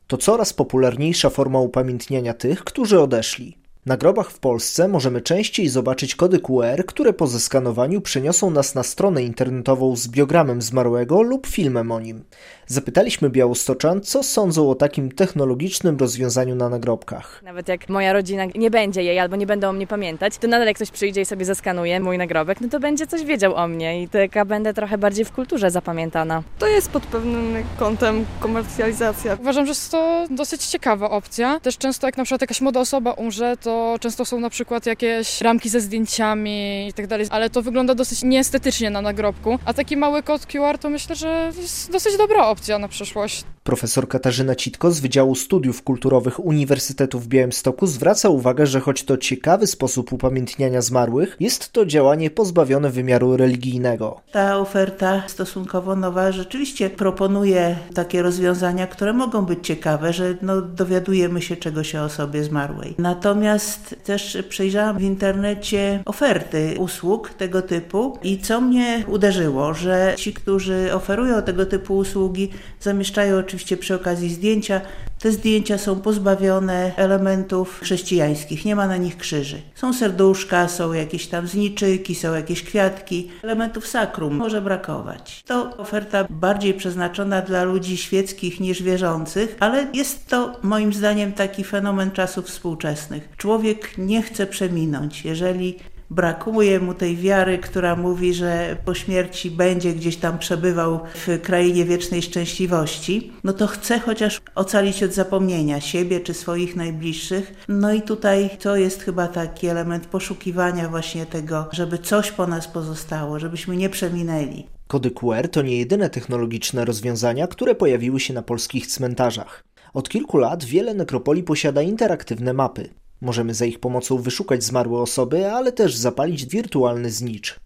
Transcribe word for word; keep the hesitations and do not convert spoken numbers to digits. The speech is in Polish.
To coraz popularniejsza forma upamiętniania tych, którzy odeszli. Na grobach w Polsce możemy częściej zobaczyć kody Q R, które po zeskanowaniu przeniosą nas na stronę internetową z biogramem zmarłego lub filmem o nim. Zapytaliśmy białostoczan, co sądzą o takim technologicznym rozwiązaniu na nagrobkach. Nawet jak moja rodzina nie będzie jej albo nie będą o mnie pamiętać, to nadal jak ktoś przyjdzie i sobie zeskanuje mój nagrobek, no to będzie coś wiedział o mnie i taka będę trochę bardziej w kulturze zapamiętana. To jest pod pewnym kątem komercjalizacja. Uważam, że jest to dosyć ciekawa opcja. Też często jak na przykład jakaś młoda osoba umrze, to często są na przykład jakieś ramki ze zdjęciami i tak dalej, ale to wygląda dosyć nieestetycznie na nagrobku, a taki mały kod Q R to myślę, że jest dosyć dobra opcja na przyszłość. Profesor Katarzyna Citko z Wydziału Studiów Kulturowych Uniwersytetu w Białymstoku zwraca uwagę, że choć to ciekawy sposób upamiętniania zmarłych, jest to działanie pozbawione wymiaru religijnego. Ta oferta stosunkowo nowa rzeczywiście proponuje takie rozwiązania, które mogą być ciekawe, że no, dowiadujemy się czegoś o osobie zmarłej. Natomiast też przejrzałam w internecie oferty usług tego typu i co mnie uderzyło, że ci, którzy oferują tego typu usługi, zamieszczają oczywiście przy okazji zdjęcia. Te zdjęcia są pozbawione elementów chrześcijańskich, nie ma na nich krzyży. Są serduszka, są jakieś tam zniczyki, są jakieś kwiatki. Elementów sakrum może brakować. To oferta bardziej przeznaczona dla ludzi świeckich niż wierzących, ale jest to moim zdaniem taki fenomen czasów współczesnych. Człowiek nie chce przeminąć. Jeżeli brakuje mu tej wiary, która mówi, że po śmierci będzie gdzieś tam przebywał w krainie wiecznej szczęśliwości, no to chce chociaż ocalić od zapomnienia siebie czy swoich najbliższych. No i tutaj to jest chyba taki element poszukiwania właśnie tego, żeby coś po nas pozostało, żebyśmy nie przeminęli. Kody Q R to nie jedyne technologiczne rozwiązania, które pojawiły się na polskich cmentarzach. Od kilku lat wiele nekropolii posiada interaktywne mapy. Możemy za ich pomocą wyszukać zmarłe osoby, ale też zapalić wirtualny znicz.